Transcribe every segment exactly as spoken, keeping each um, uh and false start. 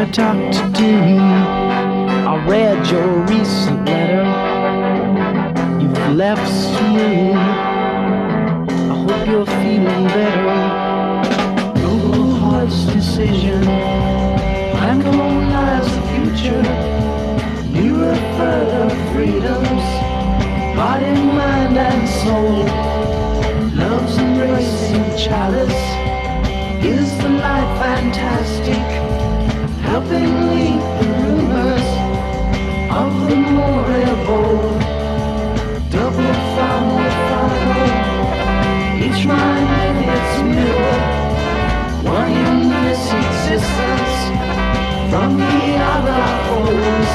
Doctor Doom, I read your recent letter. You've left some room. I hope you're feeling better. Noble heart's decision. I'm gonna lies the future. Nearer, further freedoms. Body, mind, and soul. Love's embracing chalice. Is the light fantastic? Helping lead the rumors of the moribund. Double follow, follow. Each mind in its mirror. One in this existence from the other holes.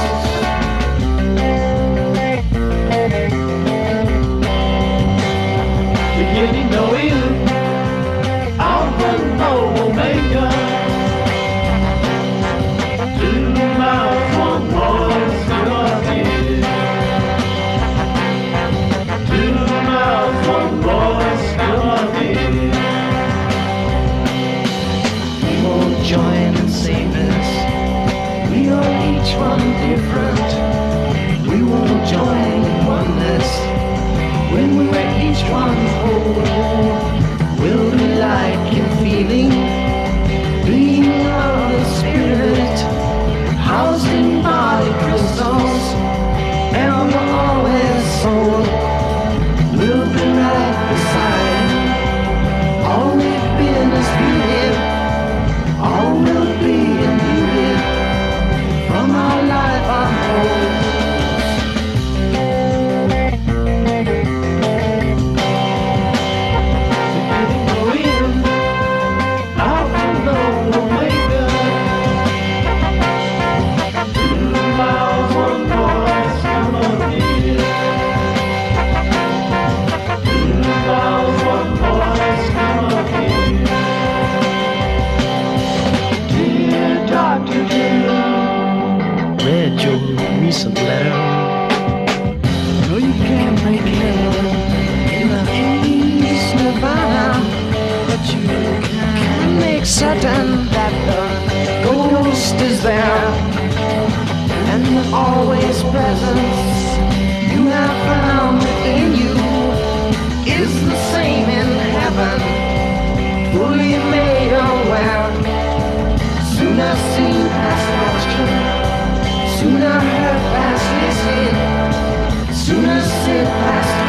Beginning knowing Alpha and Omega. Two miles, one voice, gonna be. Two miles, one voice, gonna be. We won't join and save this. We are each one different. We won't join in oneness. When we're each one whole, we'll be like in feeling, being of the spirit, housed in body crystals, and we're always soul. We'll be right beside. All we've been is beauty. All we'll be in beauty. From our life unfolds. Read your recent letter. No, you can't make heaven in a peace nirvana, but you can make certain that the ghost is there, and the always presence you have found within you is the same in heaven, fully made aware. Soon I see past watching. Soon I heard past listening. Soon I sit past